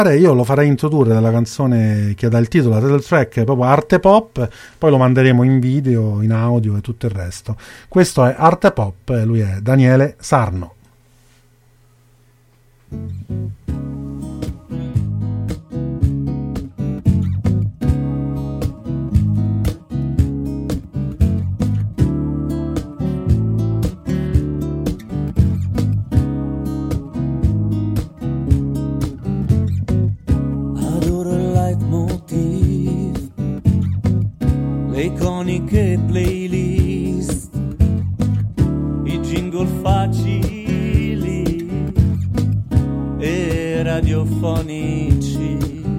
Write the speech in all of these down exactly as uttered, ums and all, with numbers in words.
Io lo farei introdurre dalla canzone che dà il titolo, la title track, proprio Arte Pop, poi lo manderemo in video, in audio e tutto il resto. Questo è Arte Pop e lui è Daniele Sarno. Le iconiche playlist, i jingle facili e radiofonici.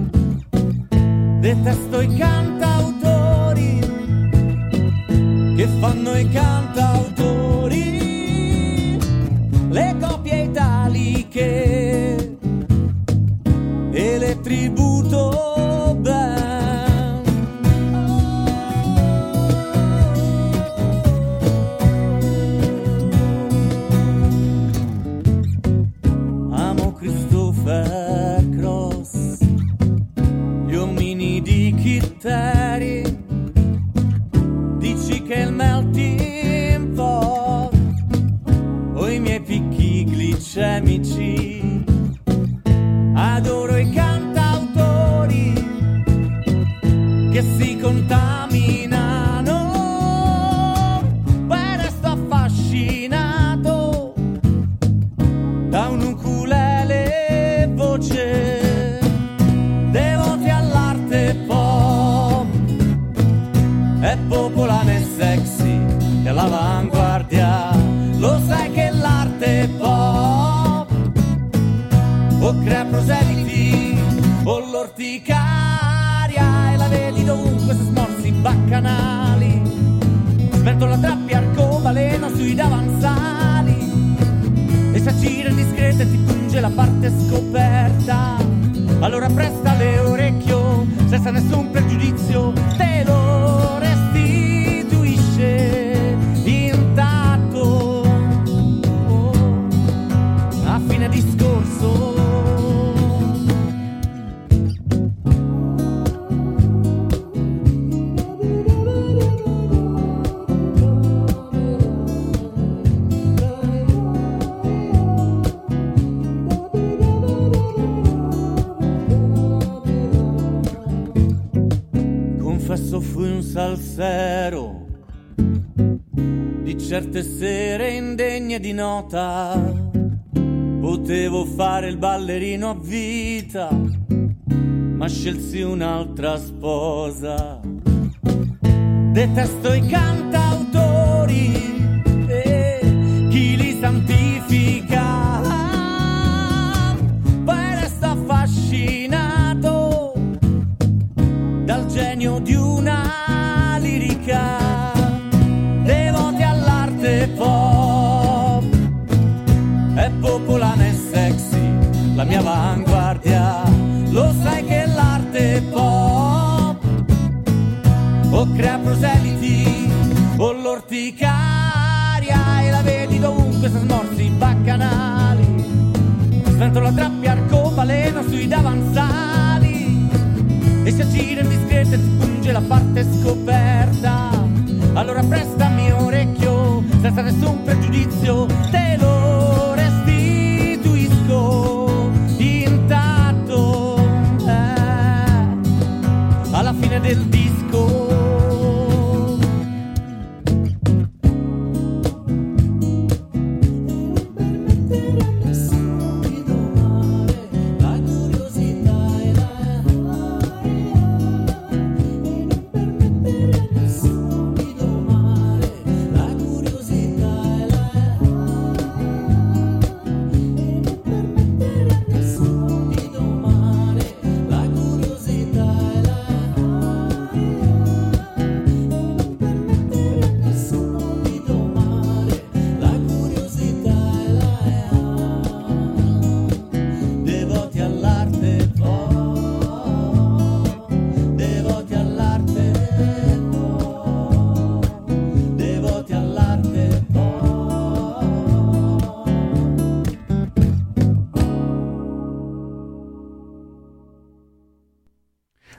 Detesto i cantautori che fanno i cantautori, le copie italiche e le tributo band. Cross, gli ominidi chitteri, dici che il melting pot o i miei picchi glicemici. Adoro i cantautori che si contaminano, poi resto affascinato da un ukulele voce, devoti all'arte pop, è popolare e sexy, è all'avanguardia, lo sai che l'arte pop o crea proseliti o l'orticaria, e la vedi dovunque se smorzi baccanali, sventola trappi arcobaleno sui davanzali e si aggira indiscreta e ti punge la parte scoperta. Allora presta le orecchio senza nessun pregiudizio, te lo restituisce intatto a fine discorso. Confesso fui un salsero di certe sere indegne di nota, potevo fare il ballerino a vita, ma scelsi un'altra sposa. Detesto i cantautori e chi li santifica, poi resto affascinato dal genio di una lirica, devoti all'arte pop, è popolare e sexy, la mia avanguardia, lo sai che l'arte pop o crea proseliti o l'orticaria, e la vedi dovunque se smorzi baccanali, sventola trappi arcobaleno sui davanzali e si aggira indiscreta e ti punge la parte scoperta. Allora prestami orecchio senza nessun pregiudizio, te lo restituisco intatto eh, alla fine del disco.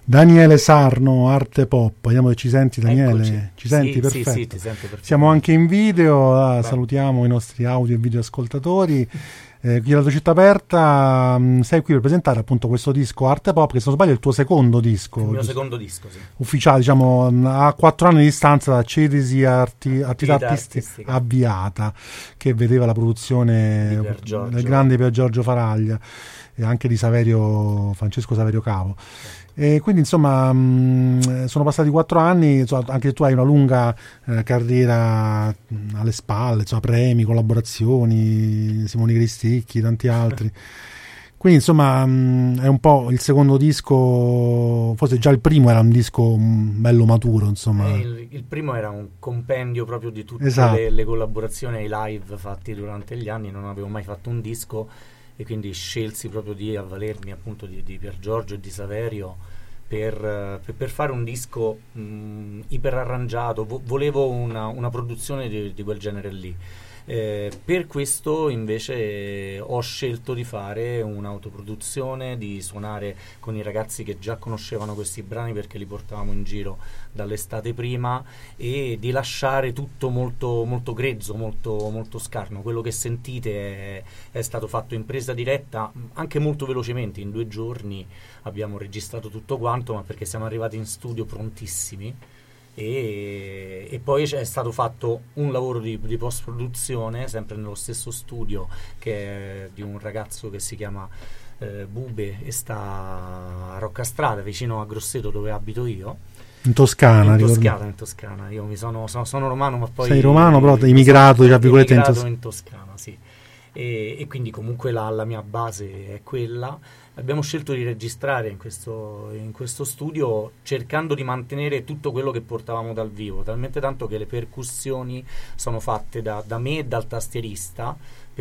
Daniele Sarno, Arte Pop. Vediamo che ci senti, Daniele. Eccoci. Ci senti? Sì, perfetto. sì, sì, ti sento perfetto. Siamo anche in video, ah, salutiamo i nostri audio e video ascoltatori. Eh, qui alla tua città aperta, mh, sei qui per presentare appunto questo disco Arte Pop, che se non sbaglio è il tuo secondo disco. Il mio giusto? secondo disco, sì. Ufficiale, diciamo, mh, a quattro anni di distanza da Cedesi Arti, Attività Artistica Artistica. Avviata, che vedeva la produzione Di Pier Giorgio. del grande Pier Giorgio Faraglia e anche di Saverio, Francesco Saverio Cavo. E quindi insomma mh, sono passati quattro anni, insomma, anche tu hai una lunga eh, carriera mh, alle spalle, insomma, premi, collaborazioni, Simone Cristicchi, tanti altri. Quindi insomma mh, è un po' il secondo disco, forse già il primo era un disco mh, bello maturo, insomma. Eh, il, il primo era un compendio proprio di tutte Esatto. le, le collaborazioni ai live fatti durante gli anni, non avevo mai fatto un disco e quindi scelsi proprio di avvalermi appunto di, di Pier Giorgio e di Saverio per, per, per fare un disco mh, iperarrangiato. Vo- volevo una, una produzione di, di quel genere lì. Eh, per questo invece ho scelto di fare un'autoproduzione, di suonare con i ragazzi che già conoscevano questi brani perché li portavamo in giro dall'estate prima, e di lasciare tutto molto, molto grezzo, molto, molto scarno. Quello che sentite è, è stato fatto in presa diretta, anche molto velocemente, in due giorni abbiamo registrato tutto quanto, ma perché siamo arrivati in studio prontissimi. E, e poi è stato fatto un lavoro di, di post produzione sempre nello stesso studio, che è di un ragazzo che si chiama eh, Bube e sta a Roccastrada, vicino a Grosseto, dove abito io, In Toscana, in ricordo. Toscana, in Toscana. Io mi sono, sono, sono romano, ma poi Sei romano, però mi- immigrato, sono tra virgolette, in immigrato Tos- in Toscana, sì. E, e quindi comunque la, la mia base è quella. Abbiamo scelto di registrare in questo, in questo studio, cercando di mantenere tutto quello che portavamo dal vivo, talmente tanto che le percussioni sono fatte da, da me e dal tastierista,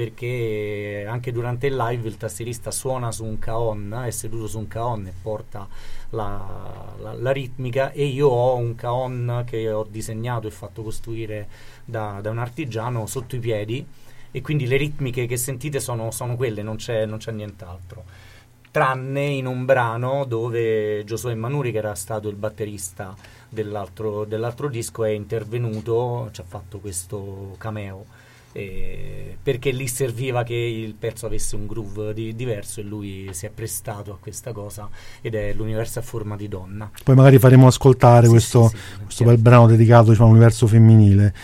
perché anche durante il live il tastierista suona su un cajon, è seduto su un cajon e porta la, la, la ritmica, e io ho un cajon che ho disegnato e fatto costruire da, da un artigiano sotto i piedi, e quindi le ritmiche che sentite sono, sono quelle, non c'è, non c'è nient'altro. Tranne in un brano dove Giosuè Manuri, che era stato il batterista dell'altro, dell'altro disco, è intervenuto, ci ha fatto questo cameo, eh, perché lì serviva che il pezzo avesse un groove di, diverso, e lui si è prestato a questa cosa, ed è L'universo a forma di donna. Poi magari faremo ascoltare Sì, questo, sì, sì, questo bel brano dedicato, diciamo, all'universo femminile.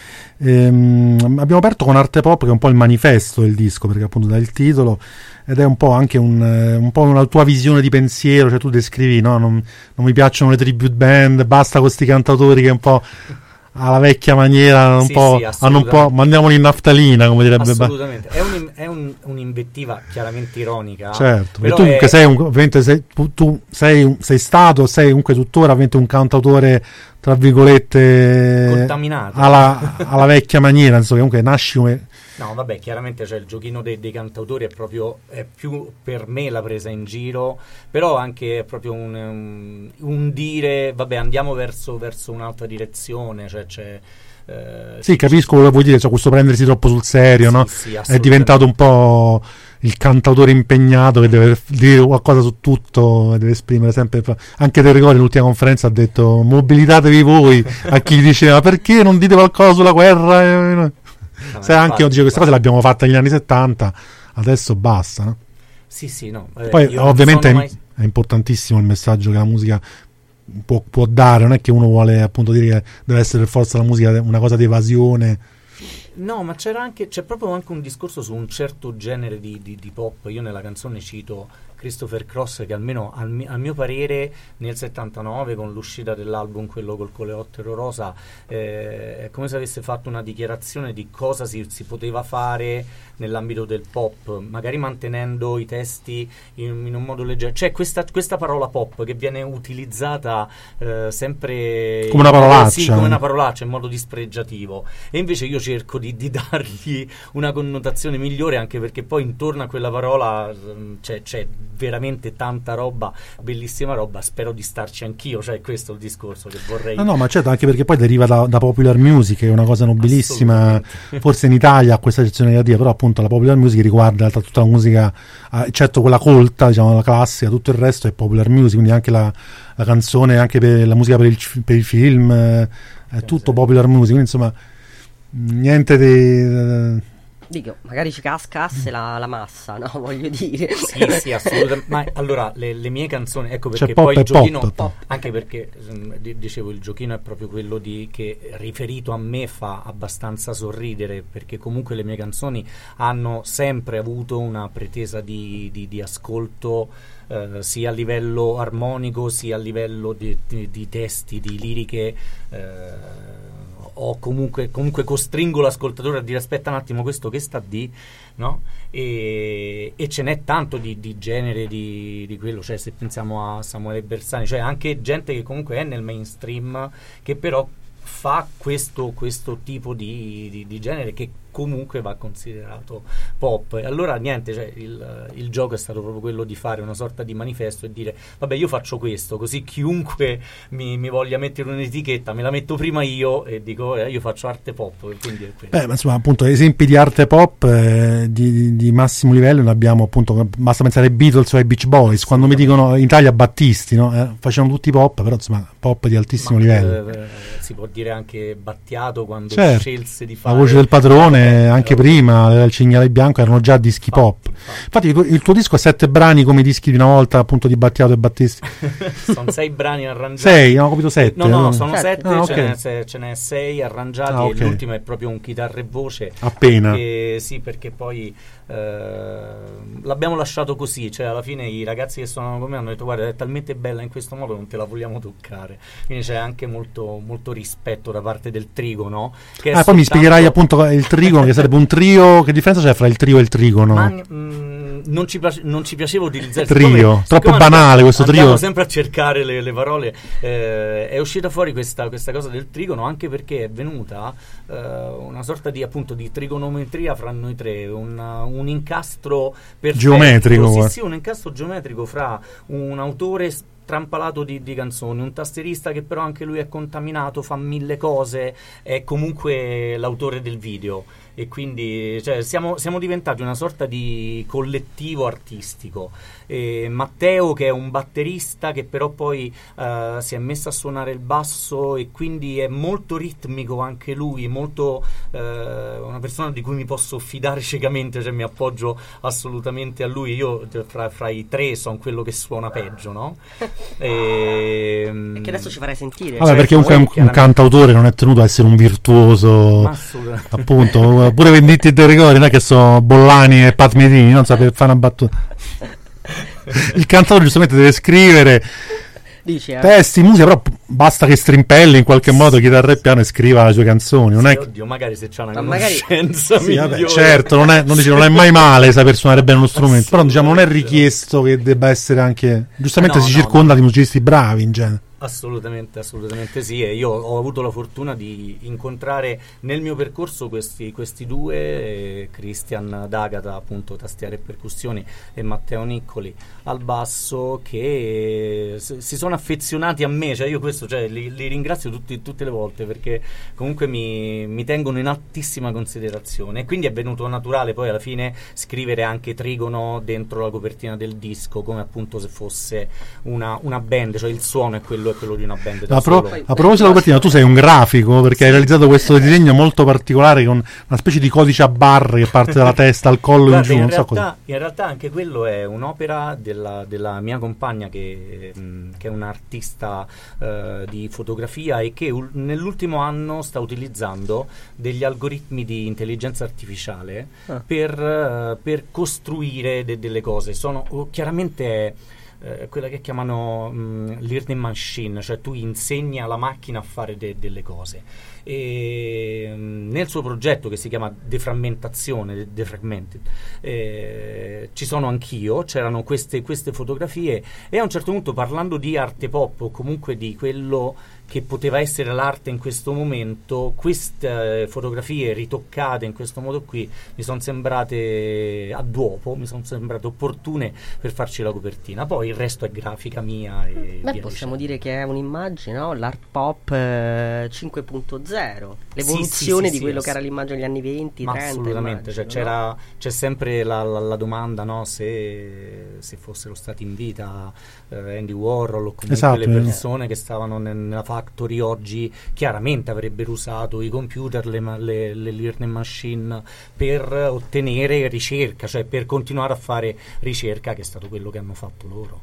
Ehm, abbiamo aperto con Arte Pop, che è un po' il manifesto del disco, perché appunto dà il titolo, ed è un po' anche un, eh, un po' una tua visione di pensiero, cioè tu descrivi, no? Non, non mi piacciono le tribute band, basta questi cantatori che un po' alla vecchia maniera, un Sì, po', sì, hanno un po', mandiamoli in naftalina, come direbbe. Assolutamente, è, un, è un, un'invettiva chiaramente ironica. Certo, però perché tu è- comunque sei, un, ovviamente sei, tu, tu sei, un- sei stato, sei comunque tuttora ovviamente un cantautore, tra virgolette, Contaminato. alla, alla vecchia maniera, insomma, comunque nasci come... No, vabbè, chiaramente cioè, il giochino dei, dei cantautori è proprio, è più per me la presa in giro, però anche è proprio un, un, un dire, vabbè, andiamo verso, verso un'altra direzione, cioè c'è... eh, Sì, capisco quello che vuoi dire, cioè questo prendersi troppo sul serio, Sì, no? sì, È assolutamente. diventato un po' il cantautore impegnato che deve dire qualcosa su tutto, deve esprimere sempre. Anche Te ricordi, l'ultima conferenza ha detto mobilitatevi voi, a chi gli diceva perché non dite qualcosa sulla guerra. No, Sai, anche infatti, dice queste cose le abbiamo fatte negli anni settanta, adesso basta, no? Sì, sì, no. eh, Poi io non ovviamente è, sono mai- è importantissimo il messaggio che la musica può, può dare, non è che uno vuole appunto dire che deve essere per forza la musica una cosa di evasione. No, ma c'era anche, c'è proprio anche un discorso su un certo genere di, di, di pop. Io nella canzone cito Christopher Cross, che almeno al, mi, al mio parere nel settantanove, con l'uscita dell'album quello col coleottero rosa, eh, è come se avesse fatto una dichiarazione di cosa si, si poteva fare nell'ambito del pop, magari mantenendo i testi in, in un modo leggero. C'è questa, questa parola pop che viene utilizzata eh, sempre Come una parolaccia. sì, come una parolaccia, in modo dispregiativo, e invece io cerco di, di dargli una connotazione migliore, anche perché poi intorno a quella parola mh, c'è, c'è veramente tanta roba, bellissima roba, spero di starci anch'io, cioè questo è il discorso che vorrei. No, no, ma certo, anche perché poi deriva da, da popular music, che è una cosa nobilissima, forse in Italia ha questa sezione negativa, però appunto la popular music riguarda tutta la musica, eccetto quella colta, diciamo la classica, tutto il resto è popular music, quindi anche la, la canzone, anche per la musica per il, per il film, eh, è tutto popular music, quindi insomma niente di... Dico, magari ci cascasse la, la massa, no? Voglio dire. Sì, sì, assolutamente. Ma allora, le, le mie canzoni, ecco perché C'è poi pop il giochino, pop. pop, anche perché d- dicevo, il giochino è proprio quello di che riferito a me fa abbastanza sorridere, perché comunque le mie canzoni hanno sempre avuto una pretesa di, di, di ascolto, eh, sia a livello armonico, sia a livello di, di, di testi, di liriche. Eh, o comunque, comunque costringo l'ascoltatore a dire aspetta un attimo, questo che sta di, no? E, e ce n'è tanto di, di genere di, di quello, cioè se pensiamo a Samuele Bersani, cioè anche gente che comunque è nel mainstream che però fa questo, questo tipo di, di, di genere che comunque va considerato pop. E allora niente, cioè il, il gioco è stato proprio quello di fare una sorta di manifesto e dire vabbè, io faccio questo, così chiunque mi, mi voglia mettere un'etichetta me la metto prima io e dico eh, io faccio arte pop, quindi è Beh, ma insomma, appunto, esempi di arte pop eh, di, di, di massimo livello ne abbiamo, appunto, basta pensare ai Beatles o ai Beach Boys, quando mi dicono in Italia Battisti, no? Eh, facevano tutti pop, però insomma pop di altissimo ma, infatti eh, si può dire anche Battiato quando certo, scelse di fare La Voce del Padrone, eh, anche però, prima il Cinghiale Bianco erano già dischi infatti, pop. infatti. Infatti il tuo, il tuo disco ha sette brani come i dischi di una volta, appunto, di Battiato e Battisti. Sono sei brani arrangiati. Sei, no, ho capito sette. No, no, no? sono Sette. sette, Ah, ce, okay. n'è, se- ce n'è sei arrangiati Ah, okay. e l'ultimo è proprio un chitarra e voce. Appena. E, sì, perché poi eh, l'abbiamo lasciato così, cioè alla fine i ragazzi che suonano con me hanno detto guarda è talmente bella in questo modo non te la vogliamo toccare, quindi c'è anche molto, molto rispetto da parte del trigono che è Ah, poi mi soltanto- spiegherai appunto il trigono, che sarebbe un trio. Che differenza c'è fra il trio e il trigono? Ma, mm, non, ci piace- non ci piaceva utilizzare Trio, siccome- troppo siccome banale andiamo- questo trio. andiamo sempre a cercare le, le parole, eh, è uscita fuori questa, questa cosa del trigono anche perché è venuta eh, una sorta di appunto di trigonometria fra noi tre, un, un incastro perfetto, Geometrico, sì, sì, un incastro geometrico fra un autore trampalato di, di canzoni, un tastierista che però anche lui è contaminato, fa mille cose, è comunque l'autore del video e quindi cioè, siamo, siamo diventati una sorta di collettivo artistico. E Matteo che è un batterista che però poi uh, si è messo a suonare il basso e quindi è molto ritmico anche lui, molto uh, una persona di cui mi posso fidare ciecamente, cioè mi appoggio assolutamente a lui. Io fra, fra i tre sono quello che suona peggio, no? E, E che adesso ci farai sentire. Vabbè, perché comunque un, un cantautore non è tenuto a essere un virtuoso, appunto. Pure Venditti e De Gregori non è che sono Bollani e Pat Metini, non so, per fare una battuta. Il cantautore giustamente deve scrivere Dici, eh? testi, musica, però basta che strimpelli in qualche modo chitarra e piano e scriva le sue canzoni. Non sì, è che... oddio, magari se c'è una Ma magari- conoscenza Sì, vabbè, migliore. certo, non è, non, dice, non è mai male saper suonare bene uno strumento, però diciamo non è richiesto che debba essere anche, giustamente No, si no, circonda no. di musicisti bravi in genere. Assolutamente, assolutamente sì, e io ho avuto la fortuna di incontrare nel mio percorso questi, questi due, eh, Christian D'Agata appunto tastiere e percussioni e Matteo Niccoli al basso, che eh, si sono affezionati a me, cioè io questo cioè, li, li ringrazio tutti, tutte le volte perché comunque mi, mi tengono in altissima considerazione e quindi è venuto naturale poi alla fine scrivere anche trigono dentro la copertina del disco come appunto se fosse una, una band, cioè il suono è quello è quello di una band da A, pro- solo. a proposito della copertina, tu sei un grafico perché hai realizzato questo disegno molto particolare con una specie di codice a barre che parte dalla testa al collo in Guarda, giù, in, non so realtà, cosa. in realtà anche quello è un'opera della, della mia compagna che, mh, che è un'artista uh, di fotografia e che u- nell'ultimo anno sta utilizzando degli algoritmi di intelligenza artificiale ah. per, uh, per costruire de- delle cose. Sono uh, chiaramente eh, quella che chiamano mh, learning machine, cioè tu insegni alla macchina a fare de- delle cose. E mh, nel suo progetto che si chiama Deframmentazione, de- Defragmented, eh, ci sono anch'io, c'erano queste, queste fotografie, e a un certo punto, parlando di arte pop o comunque di quello che poteva essere l'arte in questo momento, queste fotografie ritoccate in questo modo qui mi sono sembrate a duopo, mi sono sembrate opportune per farci la copertina. Poi il resto è grafica mia e Beh, via possiamo dicendo. dire che è un'immagine, no? L'art pop eh, cinque punto zero, l'evoluzione sì, sì, di quello sì, che era l'immagine degli anni venti, Ma trenta. assolutamente, cioè, immagino, c'era, no? c'è sempre la, la, la domanda, no? se, se fossero stati in vita eh, Andy Warhol o comunque Esatto, le eh. persone che stavano nel- nella Factory oggi, chiaramente avrebbero usato i computer, le, ma- le, le learning machine per ottenere ricerca, cioè per continuare a fare ricerca, che è stato quello che hanno fatto loro.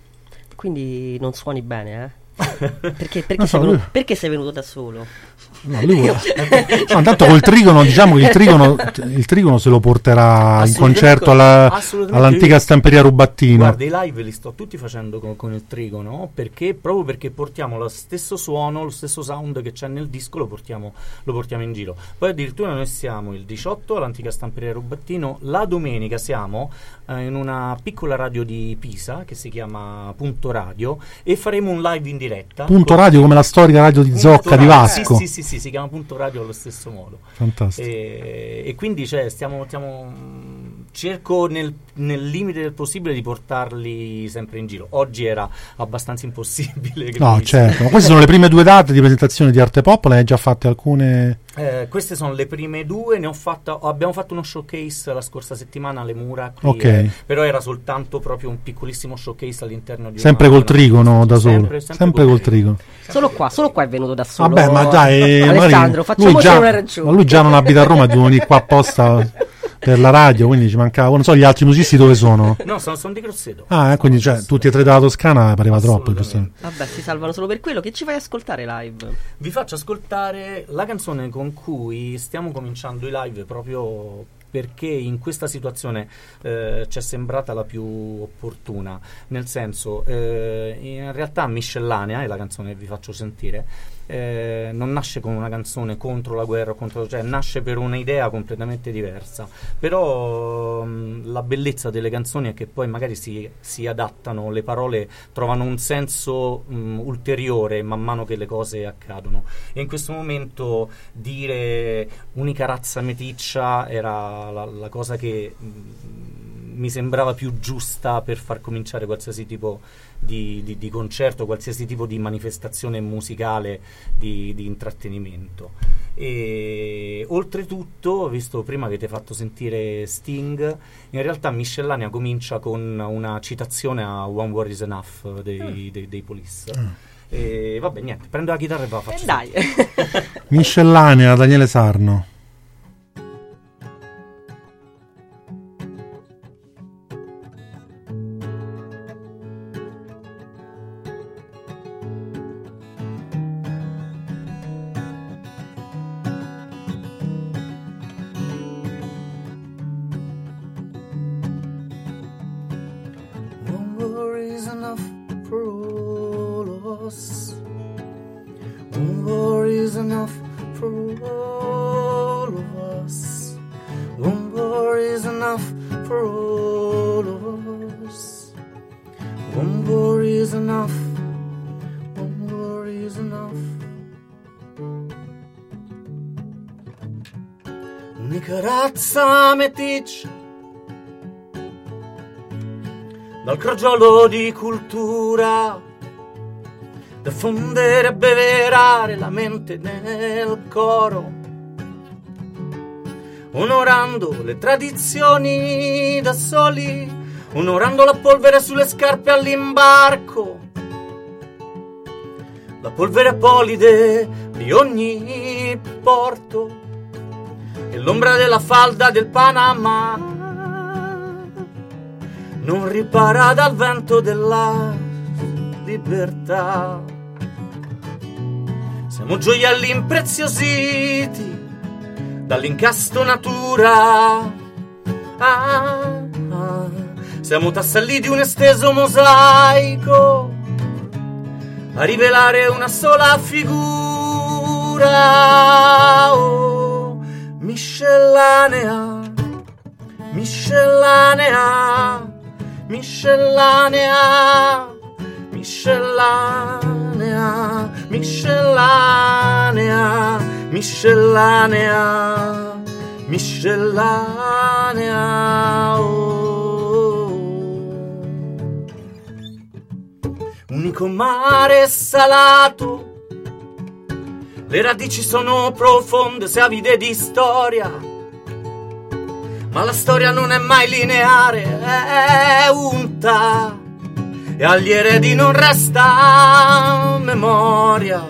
Quindi non suoni bene, eh? Perché, perché, Non so, sei venuto, lui- perché sei venuto da solo? No, lui vuole- no, intanto col trigono, diciamo che il trigono, il trigono se lo porterà in Assolutamente, concerto alla- assolutamente. all'antica Io- stamperia Rubattino. Guarda, i live li sto tutti facendo con, con il trigono, perché proprio perché portiamo lo stesso suono, lo stesso sound che c'è nel disco, lo portiamo, lo portiamo in giro. Poi addirittura noi siamo il diciotto all'antica stamperia Rubattino, la domenica siamo eh, in una piccola radio di Pisa che si chiama Punto Radio, e faremo un live in diretta. Punto con- Radio, come la storica radio di Punto Zocca di Radio. Vasco. Sì, sì, sì, sì, si chiama Punto Radio allo stesso modo. Fantastico. E, e quindi cioè, stiamo, stiamo mh, cerco nel, nel limite del possibile di portarli sempre in giro. Oggi era abbastanza impossibile che No, venisse. certo. Ma queste sono le prime due date di presentazione di Arte Pop, le hai già fatte alcune? Eh, queste sono le prime due, ne ho fatta, abbiamo fatto uno showcase la scorsa settimana alle Mura qui, Ok. eh, però era soltanto proprio un piccolissimo showcase all'interno di Sempre una, col una- trigono da solo. sempre, Sempre col trigono. Solo qua, solo qua è venuto da solo. Vabbè, ma dai, Alessandro, magari lui facciamoci già, una ragione. ma lui già non abita a Roma, devo venire qua apposta per la radio, quindi ci mancava. Non so, gli altri musicisti dove sono? No, sono, sono di Grosseto. Ah, eh, quindi cioè, tutti e tre dalla Toscana pareva troppo. Assolutamente. giusto? Vabbè, si salvano solo per quello. Che ci fai ascoltare live? Vi faccio ascoltare la canzone con cui stiamo cominciando i live, proprio perché in questa situazione eh, ci è sembrata la più opportuna, nel senso, eh, in realtà Miscellanea è la canzone che vi faccio sentire, eh, non nasce come una canzone contro la guerra, contro, cioè nasce per un'idea completamente diversa, però mh, la bellezza delle canzoni è che poi magari si, si adattano, le parole trovano un senso mh, ulteriore man mano che le cose accadono, e in questo momento dire unica razza meticcia era la, la cosa che mh, mi sembrava più giusta per far cominciare qualsiasi tipo di, di, di concerto, qualsiasi tipo di manifestazione musicale, di, di intrattenimento. E oltretutto, visto prima che ti hai fatto sentire Sting, in realtà Miscellanea comincia con una citazione a One War is Enough dei, dei, dei Police. E vabbè, niente, prendo la chitarra e va, faccio Eh, dai. Miscellanea, Daniele Sarno. One war is enough for all of us. One war is enough for all of us. One war is enough for all of us. One war is enough. One war is enough. Unica razza meticcia dal crogiolo di cultura, da fondere e beverare la mente nel coro, onorando le tradizioni da soli, onorando la polvere sulle scarpe all'imbarco, la polvere polide di ogni porto e l'ombra della falda del Panama non ripara dal vento della libertà. Siamo gioielli impreziositi dall'incastonatura. Ah, ah, Siamo tasselli di un esteso mosaico a rivelare una sola figura, oh, miscellanea, miscellanea, miscellanea, miscellanea, miscellanea, miscellanea, miscellanea, oh. Unico mare salato, le radici sono profonde se avide di storia, ma la storia non è mai lineare, è unta e agli eredi non resta memoria.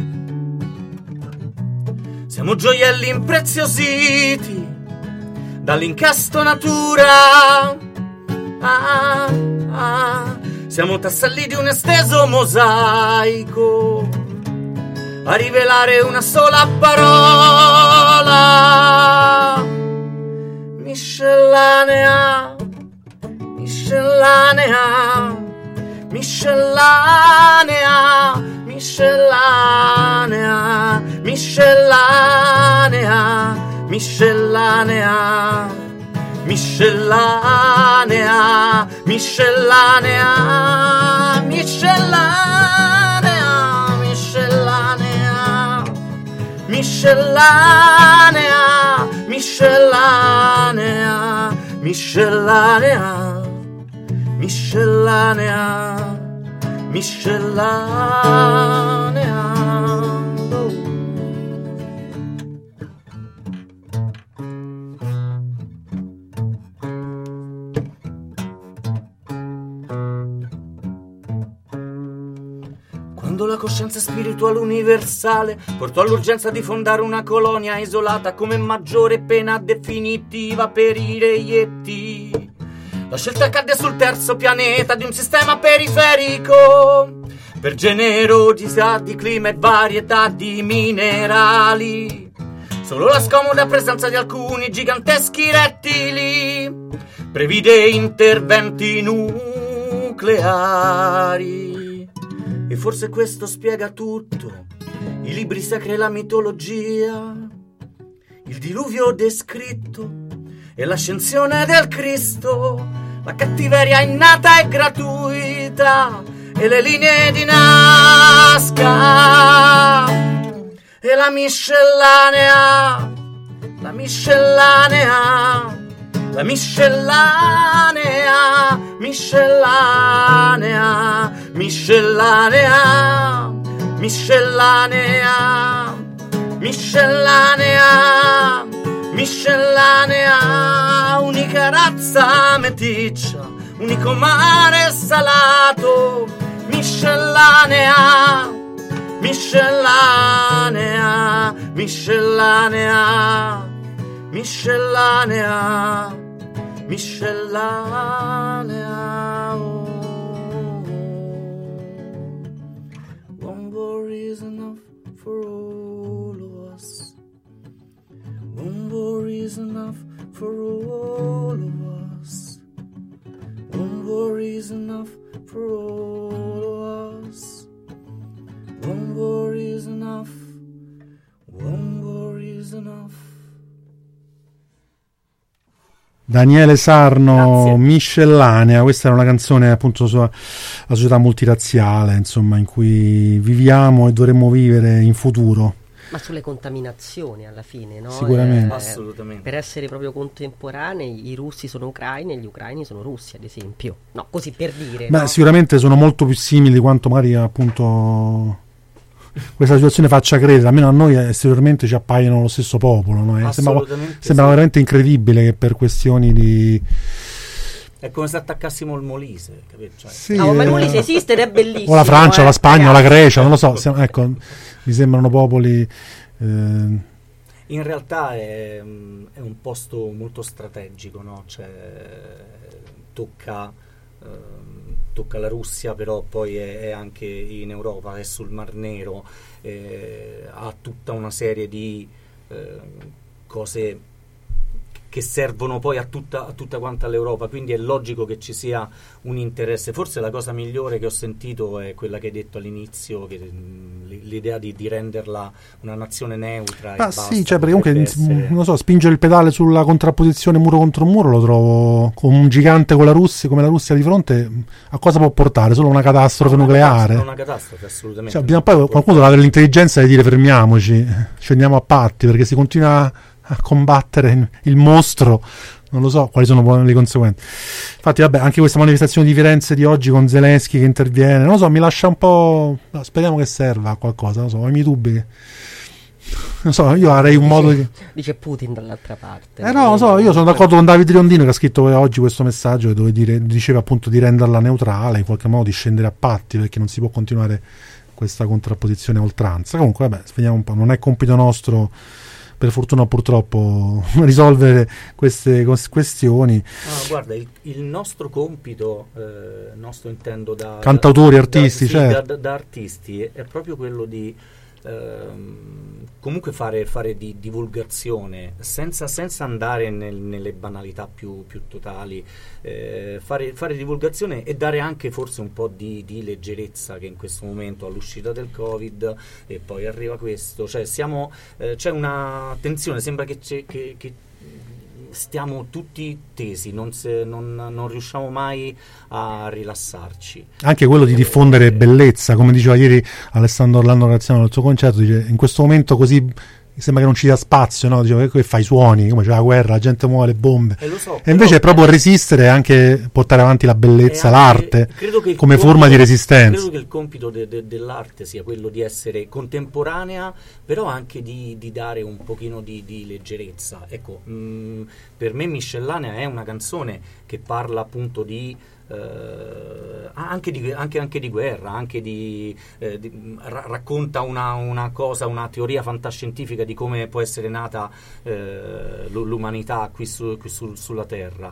Siamo gioielli impreziositi dall'incasto natura, ah, ah. Siamo tasselli di un esteso mosaico a rivelare una sola parola, miscellanea, miscellanea, miscellanea, miscellanea, miscellanea, miscellanea, miscellanea, miscellanea, miscellanea, miscellanea, miscellanea, miscellanea, miscellanea, miscellanea, miscellanea. Quando la coscienza spirituale universale portò all'urgenza di fondare una colonia isolata come maggiore pena definitiva per i reietti, la scelta cadde sul terzo pianeta di un sistema periferico per generosità di clima e varietà di minerali. Solo la scomoda presenza di alcuni giganteschi rettili previde interventi nucleari. E forse questo spiega tutto, i libri sacri e la mitologia, il diluvio descritto e l'ascensione del Cristo, la cattiveria innata e gratuita e le linee di Nazca e la miscellanea, la miscellanea, la miscellanea, miscellanea, miscellanea, miscellanea, miscellanea, miscellanea, unica razza meticcia, unico mare salato, miscellanea, miscellanea, miscellanea, miscellanea, miscellanea, oh. One war is enough for all of us. One war is enough for all of us. One war is enough for all of us. One war is enough. One war is enough. Daniele Sarno, Grazie. Miscellanea, questa era una canzone appunto sulla società multirazziale, insomma, in cui viviamo e dovremmo vivere in futuro. Ma sulle contaminazioni alla fine, no? Sicuramente. Eh, Assolutamente. Per essere proprio contemporanei, i russi sono ucraini e gli ucraini sono russi, ad esempio. No, così per dire. Beh, no? sicuramente sono molto più simili di quanto magari appunto questa situazione faccia credere, almeno a noi esteriormente ci appaiono lo stesso popolo, no? Eh, sembra, Assolutamente sembra sì. veramente incredibile che per questioni di È come se attaccassimo il Molise, capito? Cioè, sì, No, ma eh, il Molise esiste ed è bellissimo. o la Francia, eh, o la Spagna, o la ragazzi. Grecia, non lo so, siamo- ecco, mi sembrano popoli eh, in realtà è, è un posto molto strategico, no? Cioè, tocca, ehm, tocca la Russia, però poi è, è anche in Europa, è sul Mar Nero, eh, ha tutta una serie di eh, cose che servono poi a tutta, a tutta quanta l'Europa, quindi è logico che ci sia un interesse. Forse la cosa migliore che ho sentito è quella che hai detto all'inizio, che, mh, l'idea di, di renderla una nazione neutra. Ah e sì, basta, cioè perché comunque essere... non so, spingere il pedale sulla contrapposizione muro contro muro lo trovo, con un gigante con la Russia, come la Russia di fronte, a cosa può portare? Solo una catastrofe una nucleare? Catastrofe, una catastrofe, assolutamente. Cioè, bisogna, poi qualcuno deve avere l'intelligenza di dire fermiamoci, scendiamo a patti, perché si continua a combattere il mostro, non lo so quali sono le conseguenze. Infatti vabbè, anche questa manifestazione di Firenze di oggi con Zelensky che interviene, non lo so, mi lascia un po', no, speriamo che serva a qualcosa, non so, ho i miei dubbi che... non so, io avrei un dice, modo di... dice Putin dall'altra parte. Eh no, lo so, io sono d'accordo con Davide Riondino che ha scritto oggi questo messaggio dove dire, diceva appunto di renderla neutrale, in qualche modo di scendere a patti, perché non si può continuare questa contrapposizione a oltranza. Comunque vabbè, vediamo un po', non è compito nostro, per fortuna o purtroppo, risolvere queste questioni. No, guarda, il, il nostro compito, eh, nostro intendo da cantautori, da, artisti, da, sì, certo. da, da, da artisti, è proprio quello di ehm, comunque fare, fare di divulgazione senza, senza andare nel, nelle banalità più, più totali, eh, fare, fare divulgazione e dare anche forse un po' di, di leggerezza, che in questo momento all'uscita del Covid e poi arriva questo, cioè siamo, eh, c'è una tensione, sembra che, c'è, che, che stiamo tutti tesi, non, se, non, non riusciamo mai a rilassarci. Anche quello di diffondere bellezza, come diceva ieri Alessandro Orlando Graziano nel suo concerto, dice in questo momento così sembra che non ci sia spazio, no? Diceva che fai i suoni, come c'è la guerra, la gente muove le bombe, e, lo so, e invece è proprio è... resistere e anche portare avanti la bellezza, anche, l'arte come compito, forma di resistenza. Credo che il compito de, de, dell'arte sia quello di essere contemporanea, però anche di, di dare un pochino di, di leggerezza. Ecco, mh, per me Miscellanea è una canzone che parla appunto di Uh, anche, di, anche, anche di guerra, anche di, eh, di ra- racconta una, una cosa, una teoria fantascientifica di come può essere nata eh, l'umanità qui, su, qui su, sulla Terra,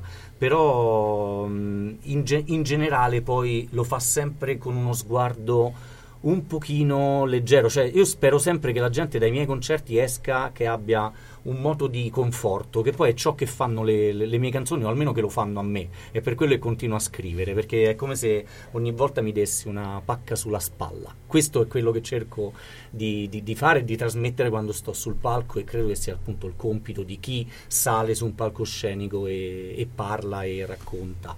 però mh, in, ge- in generale poi lo fa sempre con uno sguardo un pochino leggero, cioè io spero sempre che la gente dai miei concerti esca che abbia un moto di conforto, che poi è ciò che fanno le, le, le mie canzoni, o almeno che lo fanno a me, e per quello che continuo a scrivere, perché è come se ogni volta mi dessi una pacca sulla spalla. Questo è quello che cerco di, di, di fare e di trasmettere quando sto sul palco, e credo che sia appunto il compito di chi sale su un palcoscenico e, e parla e racconta.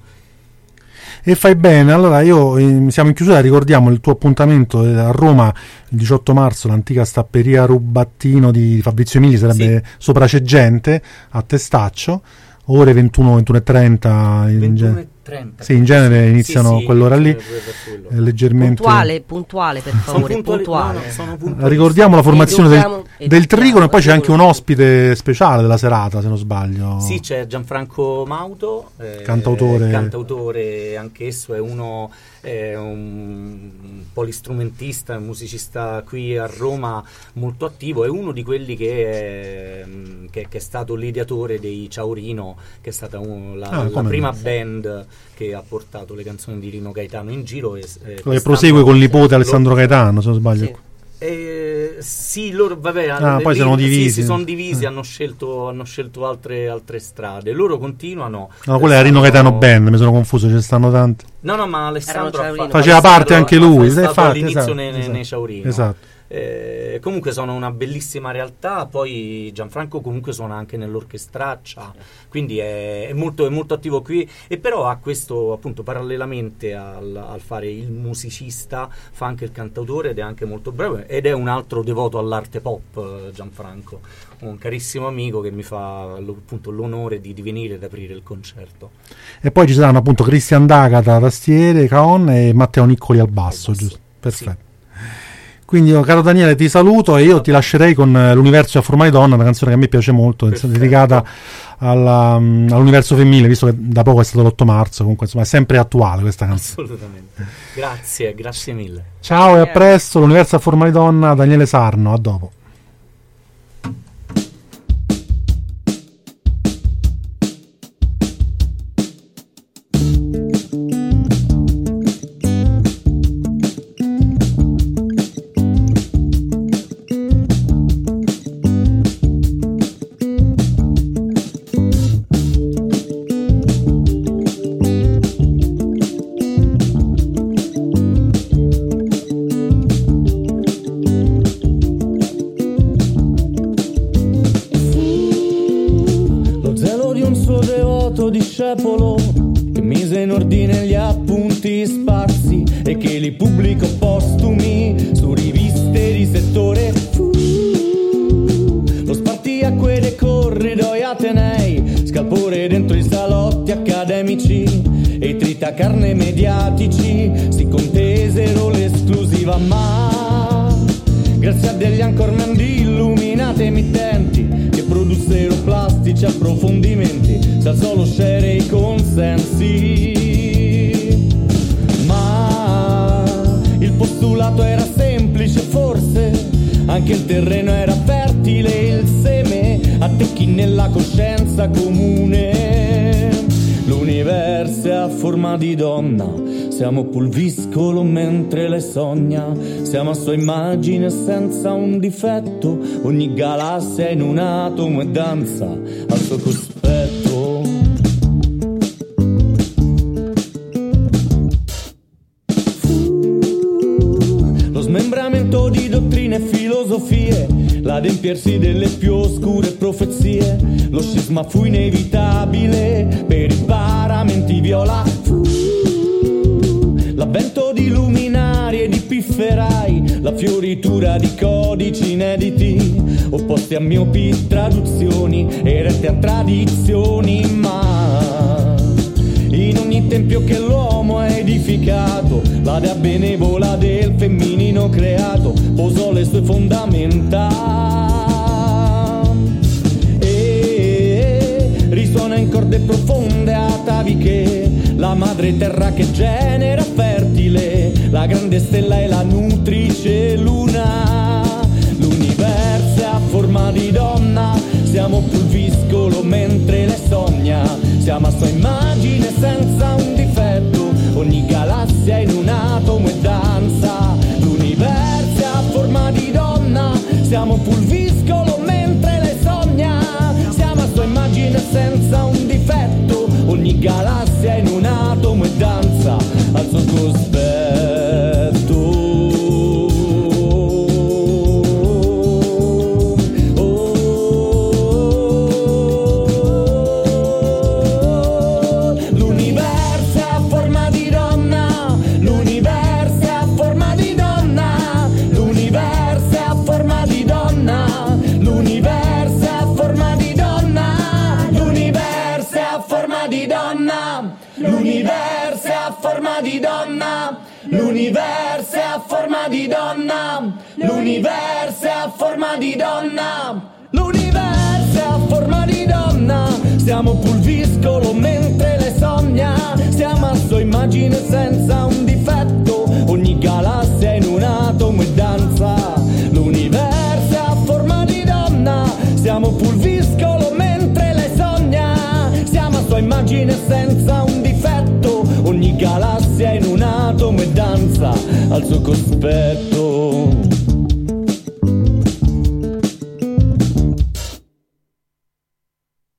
E fai bene. Allora io eh, siamo in chiusura, ricordiamo il tuo appuntamento eh, a Roma il diciotto marzo, l'antica stapperia Rubattino di Fabrizio Emili, sarebbe sì. Sopra c'è gente, a Testaccio, ore ventuno, ventuno e trenta in ventuno e trenta sì, in genere iniziano sì, sì, quell'ora lì, quello. leggermente puntuale, puntuale per favore, sono puntuali, puntuale. No, no, sono puntuali. Ricordiamo la formazione educhiamo, del, del Trigono, e poi c'è anche un ospite speciale della serata, se non sbaglio. Sì, c'è Gianfranco Mauto, eh, cantautore. cantautore anch'esso, è uno è un polistrumentista, un musicista qui a Roma molto attivo, è uno di quelli che è, che, che è stato l'ideatore dei Ciaurino, che è stata un, la, ah, la prima band che ha portato le canzoni di Rino Gaetano in giro, e, e prosegue con l'ipote Alessandro lo, Gaetano, se non sbaglio. Sì. Eh, sì, loro vabbè, ah, le, poi sono divisi. Sì, si sono divisi, mm. hanno scelto, hanno scelto altre, altre strade. Loro continuano. No, quella è Rino Gaetano Band, mi sono confuso, ce ne stanno tante. No, no, ma Alessandro ha fatto, faceva parte anche lui, è stato infatti, all'inizio esatto, nei, esatto, nei Ciaurino. Esatto. Eh, comunque sono una bellissima realtà. Poi Gianfranco comunque suona anche nell'orchestraccia, quindi è, è, molto, è molto attivo qui, e però ha questo appunto parallelamente al, al fare il musicista fa anche il cantautore, ed è anche molto bravo, ed è un altro devoto all'arte pop. Gianfranco, un carissimo amico che mi fa lo, appunto l'onore di, di venire ad aprire il concerto. E poi ci saranno appunto Cristian D'Agata tastiere, Caon, e Matteo Niccoli al basso, al basso. Giusto? Perfetto. Sì. Quindi io, caro Daniele, ti saluto, e io ti lascerei con l'Universo a forma di donna, una canzone che a me piace molto, perfetto, dedicata alla, um, all'universo femminile, visto che da poco è stato l'otto marzo, comunque insomma è sempre attuale questa canzone. Assolutamente. Grazie, grazie mille. Ciao e a presto, l'Universo a forma di donna, Daniele Sarno, a dopo. discepolo che mise in ordine gli appunti sparsi e che li pubblicò postumi su riviste di settore. Fu, lo spartiacque dei corridoi atenei, scalpore dentro i salotti accademici e i tritacarne mediatici si contesero l'esclusiva, ma grazie a degli anchorman di illuminate emittenti che produssero plastici approfondimenti si alzò lo share e i consensi. Ma il postulato era semplice, forse anche il terreno era fertile, il seme attecchì nella coscienza comune. L'universo è a forma di donna, siamo pulviscolo mentre lei sogna, siamo a sua immagine senza un difetto, ogni galassia in un atomo e danza al suo cospetto. Lo smembramento di dottrine e filosofie, l'adempiersi delle più oscure profezie, lo scisma fu inevitabile per i paramenti viola. Fu l'avvento di luminari e di pifferai, la fioritura di codici inediti, opposti a miopi traduzioni e rette a tradizioni. Ma in ogni tempio che l'uomo ha edificato, la dea benevola del femminino creato posò le sue fondamenta. E risuona in corde profonde ataviche la madre terra che genera fertile, la grande stella e la nutrice luna. L'universo è a forma di donna, siamo pulviscolo mentre le sogna, siamo a sua immagine senza un difetto, ogni galassia in un atomo e danza. L'universo è a forma di donna, siamo pulviscolo mentre le sogna, siamo a sua immagine senza un difetto, ogni galassia in un atomo e danza al suo cospetto. L'universo è a forma di donna, l'universo è a forma di donna, l'universo è a forma di donna, l'universo è a forma di donna, siamo pulviscolo mentre le sogna, siamo a sua immagine senza un difetto, ogni galassia in un atomo e danza. L'universo è a forma di donna, siamo pulviscolo mentre le sogna, siamo a sua immagine senza un difetto, ogni galassia in un atomo e danza al suo cospetto.